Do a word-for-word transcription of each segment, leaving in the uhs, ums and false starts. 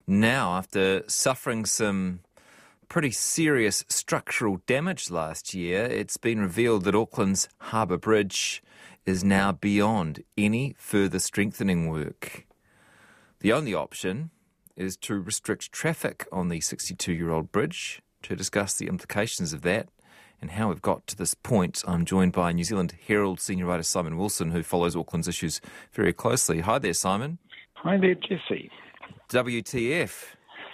now after suffering some pretty serious structural damage last year. It's been revealed that Auckland's Harbour Bridge is now beyond any further strengthening work. The only option is to restrict traffic on the sixty-two-year-old bridge. To discuss the implications of that and how we've got to this point, I'm joined by New Zealand Herald senior writer Simon Wilson, who follows Auckland's issues very closely. Hi there, Simon. Hi there, Jesse. W T F.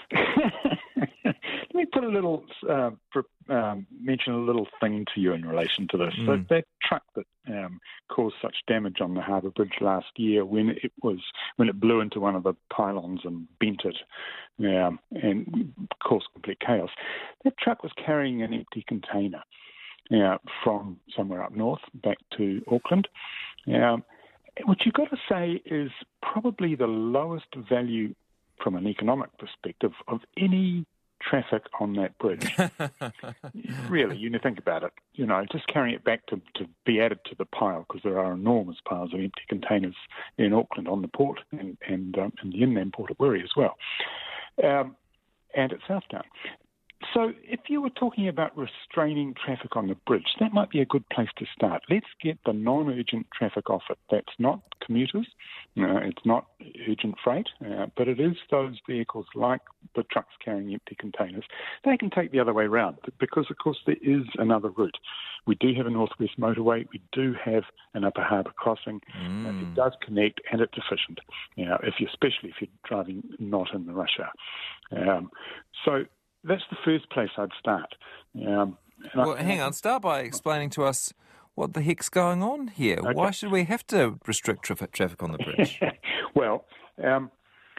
Let me put a little, uh, um, mention a little thing to you in relation to this. Mm. So that truck that um, caused such damage on the Harbour Bridge last year, when it was when it blew into one of the pylons and bent it um, and caused complete chaos, that truck was carrying an empty container uh, from somewhere up north back to Auckland. Um, what you've got to say is probably the lowest value from an economic perspective of any traffic on that bridge. Really, you think about it, you know, just carrying it back to, to be added to the pile, because there are enormous piles of empty containers in Auckland on the port and, and, um, and the inland port at Wiri as well, um, and at Southtown. So if you were talking about restraining traffic on the bridge, that might be a good place to start. Let's get the non-urgent traffic off it. That's not commuters, uh, it's not urgent freight, uh, but it is those vehicles like the trucks carrying empty containers. They can take the other way round because, of course, there is another route. We do have a northwest motorway. We do have an upper harbour crossing. Mm. Uh, it does connect and it's efficient, you know, if you, especially if you're driving not in the rush hour. Um, so that's the first place I'd start. Um, well, I, hang on. Start by explaining to us what the heck's going on here. Okay. Why should we have to restrict traffic, traffic on the bridge? Well, um,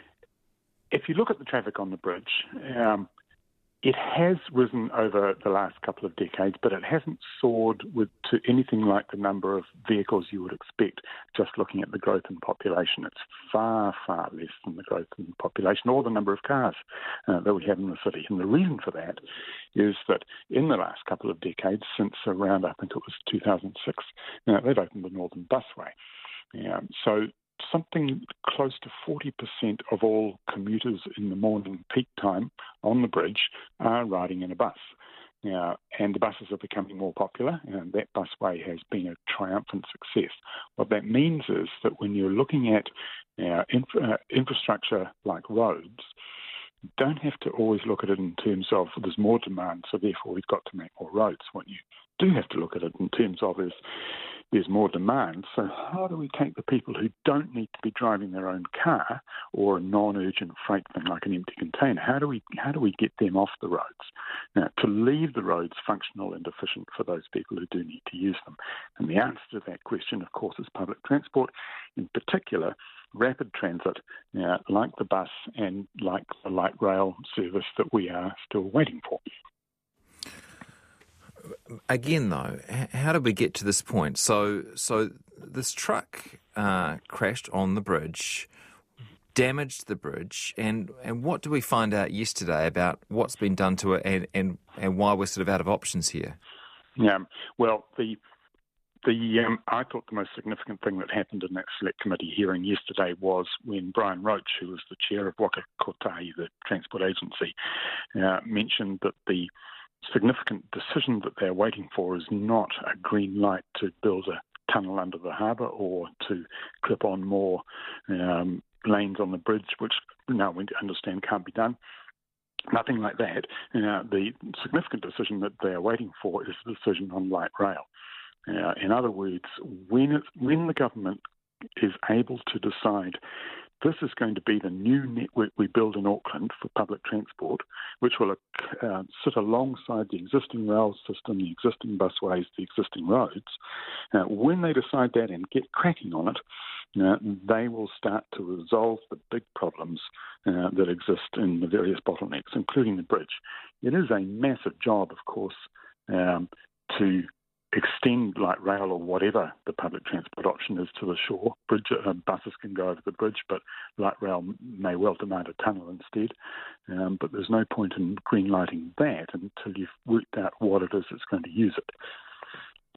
if you look at the traffic on the bridge, um, it has risen over the last couple of decades, but it hasn't soared with to anything like the number of vehicles you would expect just looking at the growth in population. It's far, far less than the growth in population or the number of cars uh, that we have in the city. And the reason for that is that in the last couple of decades, since around, I think it was two thousand six, uh, they've opened the Northern Busway. Um, so something close to forty percent of all commuters in the morning peak time on the bridge are riding in a bus. Uh, and the buses are becoming more popular, and that busway has been a triumphant success. What that means is that when you're looking at uh, infra- uh, infrastructure like roads, you don't have to always look at it in terms of there's more demand, so therefore we've got to make more roads. What you do have to look at it in terms of is there's more demand, so how do we take the people who don't need to be driving their own car or a non-urgent freight thing like an empty container, how do we how do we get them off the roads? Now, to leave the roads functional and efficient for those people who do need to use them. And the answer to that question, of course, is public transport, in particular rapid transit, uh, like the bus and like the light rail service that we are still waiting for. Again, though, how did we get to this point? So, so this truck uh, crashed on the bridge, damaged the bridge, and, and what do we find out yesterday about what's been done to it and, and, and why we're sort of out of options here? Yeah, well, the the um, I thought the most significant thing that happened in that select committee hearing yesterday was when Brian Roach, who was the chair of Waka Kotahi, the transport agency, uh, mentioned that the significant decision that they're waiting for is not a green light to build a tunnel under the harbour or to clip on more um, lanes on the bridge, which now we understand can't be done. Nothing like that. Uh, the significant decision that they're waiting for is the decision on light rail. Uh, in other words, when, it, when the government is able to decide this is going to be the new network we build in Auckland for public transport, which will uh, sit alongside the existing rail system, the existing busways, the existing roads. Uh, when they decide that and get cracking on it, uh, they will start to resolve the big problems uh, that exist in the various bottlenecks, including the bridge. It is a massive job, of course, um, to extend light rail or whatever the public transport option is to the shore. Bridge, uh, buses can go over the bridge, but light rail may well demand a tunnel instead. Um, but there's no point in green lighting that until you've worked out what it is that's going to use it.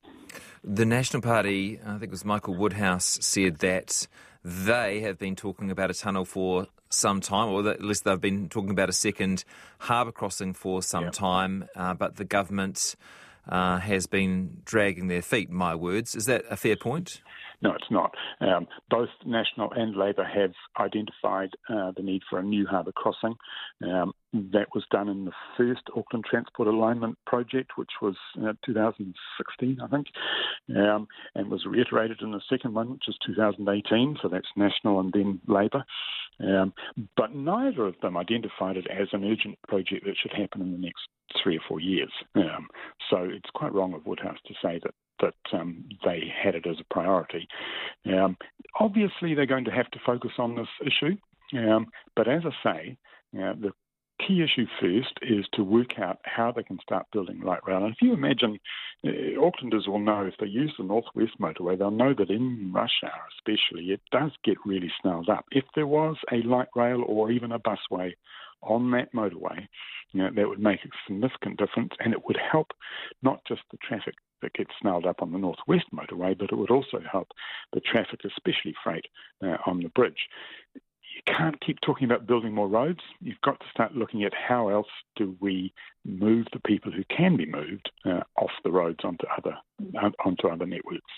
The National Party, I think it was Michael Woodhouse, said that they have been talking about a tunnel for some time, or at least they've been talking about a second harbour crossing for some yeah. time, uh, but the government uh, has been dragging their feet, my words. Is that a fair point? No, it's not. Um, both National and Labour have identified uh, the need for a new harbour crossing. Um, that was done in the first Auckland Transport Alignment Project, which was uh, two thousand sixteen, I think, um, and was reiterated in the second one, which is two thousand eighteen, so that's National and then Labour. Um, but neither of them identified it as an urgent project that should happen in the next three or four years. Um, so it's quite wrong of Woodhouse to say that that um, they had it as a priority. Um, obviously, they're going to have to focus on this issue, um, but as I say, uh, the key issue first is to work out how they can start building light rail. And if you imagine, uh, Aucklanders will know if they use the Northwest Motorway, they'll know that in rush hour especially, it does get really snarled up. If there was a light rail or even a busway on that motorway, you know, that would make a significant difference, and it would help not just the traffic that gets snarled up on the Northwest Motorway, but it would also help the traffic, especially freight, uh, on the bridge. You can't keep talking about building more roads. You've got to start looking at how else do we move the people who can be moved uh, off the roads onto other onto other networks.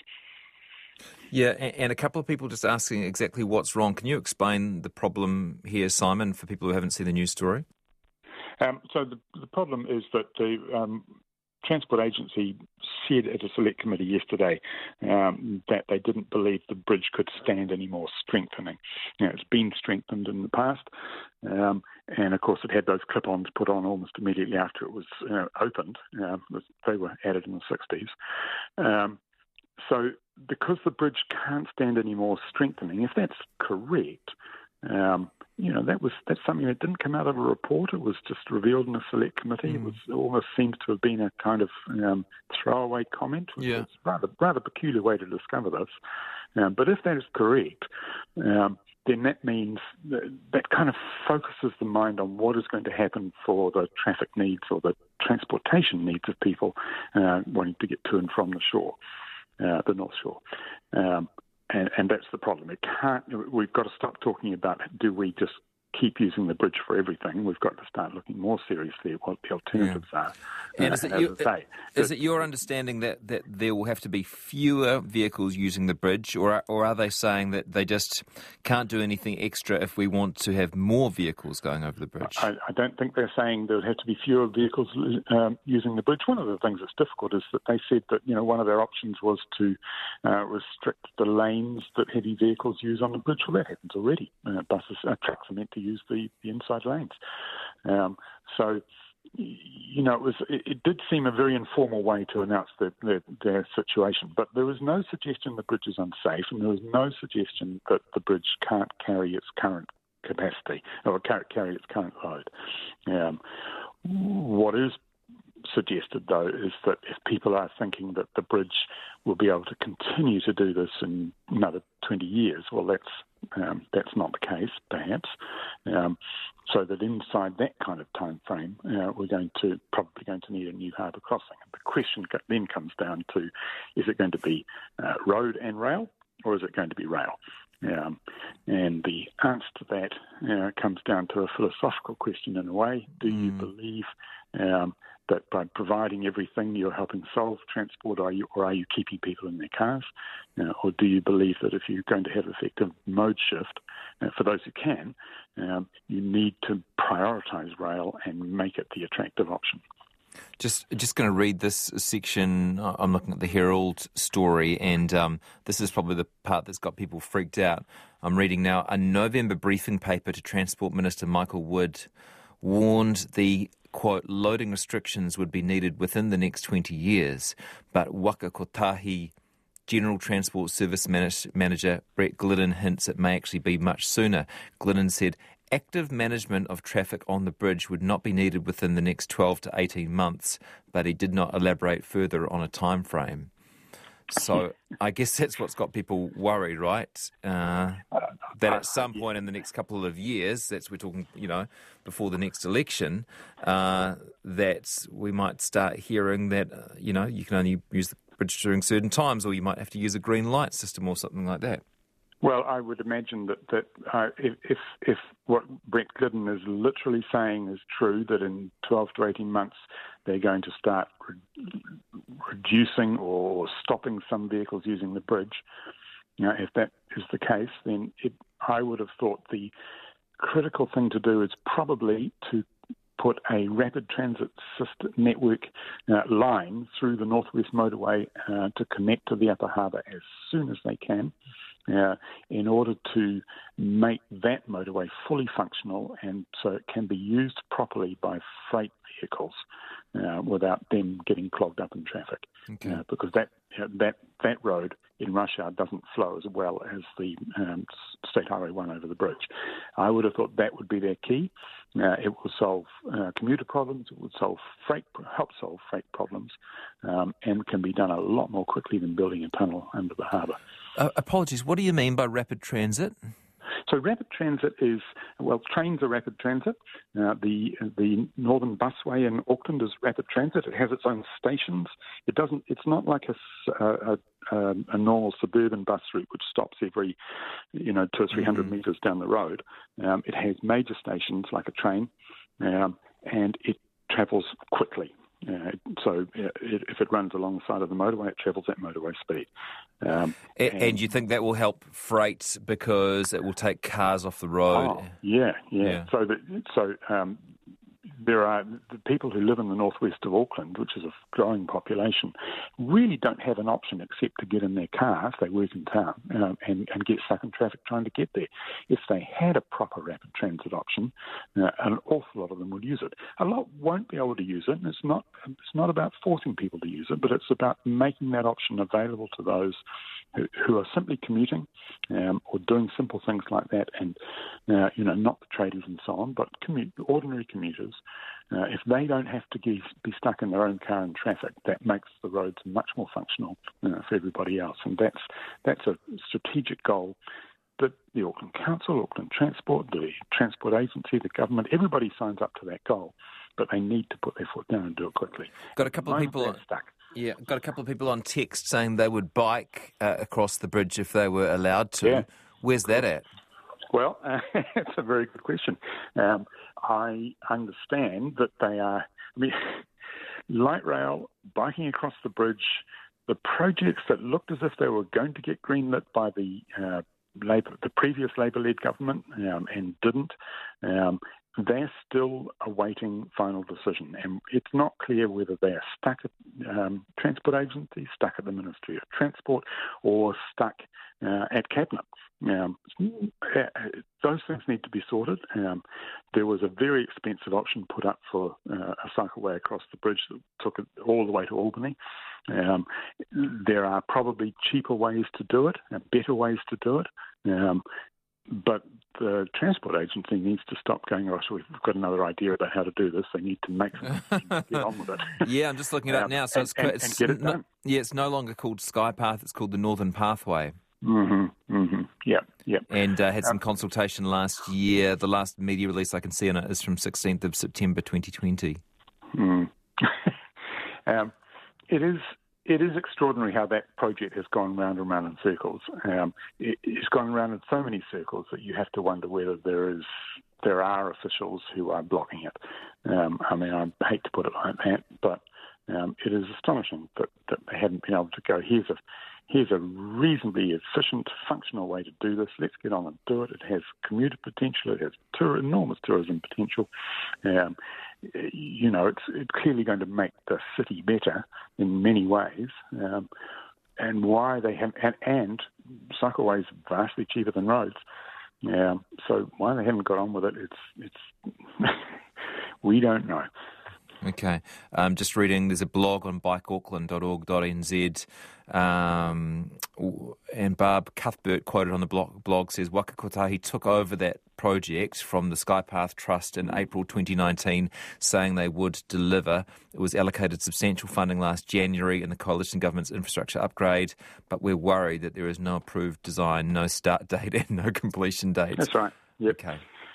Yeah, and a couple of people just asking exactly what's wrong. Can you explain the problem here, Simon, for people who haven't seen the news story? Um, so the, the problem is that the um, Transport Agency said at a select committee yesterday um, that they didn't believe the bridge could stand any more strengthening. You know, it's been strengthened in the past, um, and of course it had those clip-ons put on almost immediately after it was uh, opened. Uh, they were added in the sixties. Um, so because the bridge can't stand any more strengthening, if that's correct, um, you know, that was that's something that didn't come out of a report. It was just revealed in a select committee. Mm. It was it almost seems to have been a kind of um, throwaway comment. Yeah. It's a rather rather peculiar way to discover this. Um, but if that is correct, um, then that means that, that kind of focuses the mind on what is going to happen for the traffic needs or the transportation needs of people uh, wanting to get to and from the shore, uh, the North Shore. Um, And, and that's the problem. It can't. We've got to stop talking about do we just keep using the bridge for everything. We've got to start looking more seriously at what the alternatives yeah. are. And uh, is, it you, say, is it your understanding that, that there will have to be fewer vehicles using the bridge, or are, or are they saying that they just can't do anything extra if we want to have more vehicles going over the bridge? I, I don't think they're saying there would have to be fewer vehicles um, using the bridge. One of the things that's difficult is that they said that, you know, one of their options was to uh, restrict the lanes that heavy vehicles use on the bridge. Well, that happens already. Uh, buses, uh, trucks are meant to use the, the inside lanes. Um, so, you know, it was it, it did seem a very informal way to announce their, their, their situation, but there was no suggestion the bridge is unsafe, and there was no suggestion that the bridge can't carry its current capacity or can't carry its current load. Um, what is suggested, though, is that if people are thinking that the bridge will be able to continue to do this in another twenty years, well, that's um, that's not the case, perhaps. Um, so that inside that kind of time frame, uh, we're going to probably going to need a new harbour crossing. And the question then comes down to: is it going to be uh, road and rail, or is it going to be rail? Um, and the answer to that uh, comes down to a philosophical question in a way. Do you mm. believe um, that by providing everything you're helping solve transport, or are you, or are you keeping people in their cars? Uh, or do you believe that if you're going to have effective mode shift, uh, for those who can, um, you need to prioritise rail and make it the attractive option? Just just going to read this section. I'm looking at the Herald story, and um, this is probably the part that's got people freaked out. I'm reading now. A November briefing paper to Transport Minister Michael Wood warned the, quote, loading restrictions would be needed within the next twenty years, but Waka Kotahi General Transport Service Manager Brett Glidden hints it may actually be much sooner. Glidden said active management of traffic on the bridge would not be needed within the next twelve to eighteen months, but he did not elaborate further on a time frame. So I guess that's what's got people worried, right? Uh, that at some point in the next couple of years, that's we're talking, you know, before the next election, uh, that we might start hearing that, uh, you know, you can only use the bridge during certain times, or you might have to use a green light system or something like that. Well, I would imagine that, that uh, if, if if what Brett Glidden is literally saying is true, that in twelve to eighteen months they're going to start re- reducing or stopping some vehicles using the bridge, you know, if that is the case, then it, I would have thought the critical thing to do is probably to put a rapid transit system network uh, line through the Northwest Motorway uh, to connect to the Upper Harbour as soon as they can, uh, in order to make that motorway fully functional and so it can be used properly by freight vehicles uh, without them getting clogged up in traffic. Okay. Uh, because that uh, that that road in rush hour doesn't flow as well as the um, State Highway one over the bridge. I would have thought that would be their key. Uh, it will solve uh, commuter problems, it would solve freight, help solve freight problems, um, and can be done a lot more quickly than building a tunnel under the harbour. Uh, apologies, what do you mean by rapid transit? So rapid transit is, well, trains are rapid transit. Uh, the the Northern Busway in Auckland is rapid transit. It has its own stations. It doesn't. It's not like a, a, a, a normal suburban bus route which stops every, you know, two or three hundred mm-hmm. metres down the road. Um, it has major stations like a train, um, and it travels quickly. Uh, so uh, it, if it runs along the side of the motorway, it travels at motorway speed. Um, and, and you think that will help freight because it will take cars off the road? Oh, yeah, yeah, yeah. So, that, so um, there are the people who live in the northwest of Auckland, which is a growing population, really don't have an option except to get in their car if they work in town um, and, and get stuck in traffic trying to get there. If they had a proper rapid transit option, uh, an awful lot of them would use it. A lot won't be able to use it, and it's not it's not about forcing people to use it, but it's about making that option available to those who, who are simply commuting um, or doing simple things like that, and uh, you know, not the tradies and so on, but commute, ordinary commuters. Uh, if they don't have to be, be stuck in their own car in traffic, that makes the roads much more functional uh, for everybody else. And that's that's a strategic goal that the Auckland Council, Auckland Transport, the Transport Agency, the government, everybody signs up to that goal, but they need to put their foot down and do it quickly. Got a couple of people on, stuck. Yeah, got a couple of people on text saying they would bike uh, across the bridge if they were allowed to. Yeah. Where's that at? Well, uh, that's a very good question. Um, I understand that they are, I mean, light rail, biking across the bridge, the projects that looked as if they were going to get greenlit by the uh, Labour, the previous Labour-led government um, and didn't, um, they're still awaiting final decision. And it's not clear whether they are stuck at um, Transport Agency, stuck at the Ministry of Transport, or stuck uh, at Cabinet. Um, those things need to be sorted. Um, there was a very expensive option put up for uh, a cycleway across the bridge that took it all the way to Albany. Um, there are probably cheaper ways to do it, and better ways to do it. Um, but the Transport Agency needs to stop going, oh, so we've got another idea about how to do this. They need to make get on with it. Yeah, I'm just looking it up um, now. So and, it's, and, it's and get it no, done. Yeah, it's no longer called Skypath. It's called the Northern Pathway. Mm-hmm, mm-hmm. Yeah, yeah. And uh, had some um, consultation last year. The last media release I can see on it is from sixteenth of September twenty twenty. Mm. um, it is it is extraordinary how that project has gone round and round in circles. Um, it, it's gone round in so many circles that you have to wonder whether there is there are officials who are blocking it. Um, I mean, I hate to put it like that, but um, it is astonishing that, that they haven't been able to go, here's a Here's a reasonably efficient, functional way to do this. Let's get on and do it. It has commuter potential. It has tour, enormous tourism potential. Um, you know, it's, it's clearly going to make the city better in many ways. Um, and why they have, and, and cycleways are vastly cheaper than roads. Um, so why they haven't got on with it, it's it's we don't know. Okay. Um, just reading, there's a blog on bike auckland dot org dot n z, um, and Barb Cuthbert, quoted on the blog, blog says, Waka Kotahi took over that project from the Skypath Trust in April twenty nineteen, saying they would deliver. It was allocated substantial funding last January in the coalition government's infrastructure upgrade, but we're worried that there is no approved design, no start date and no completion date. That's right. Yep. Okay.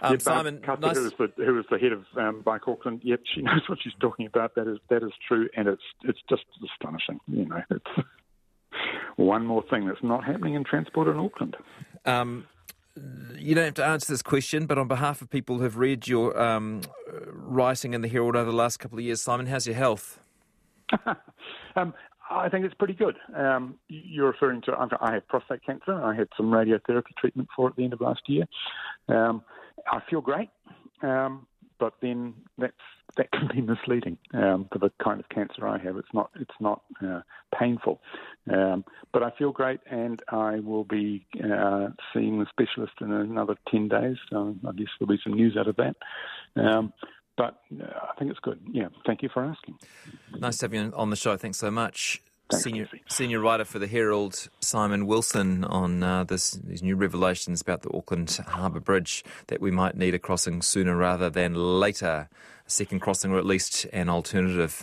Um, yeah, Simon, Cuthbert, nice... who was the who was the head of um, Bike Auckland, yep, she knows what she's talking about. That is that is true, and it's it's just astonishing. You know, it's one more thing that's not happening in transport in Auckland. Um, you don't have to answer this question, but on behalf of people who've read your um, writing in the Herald over the last couple of years, Simon, how's your health? um, I think it's pretty good. Um, you're referring to, I had prostate cancer. I had some radiotherapy treatment for it at the end of last year. Um, I feel great, um, but then that's, that can be misleading um, for the kind of cancer I have. It's not it's not uh, painful, um, but I feel great, and I will be uh, seeing the specialist in another ten days. So I guess there'll be some news out of that. Um, But uh, I think it's good. Yeah, thank you for asking. Nice to have you on the show. Thanks so much. Thanks, Senior, Casey. senior writer for the Herald, Simon Wilson, on uh, this these new revelations about the Auckland Harbour Bridge, that we might need a crossing sooner rather than later, a second crossing, or at least an alternative.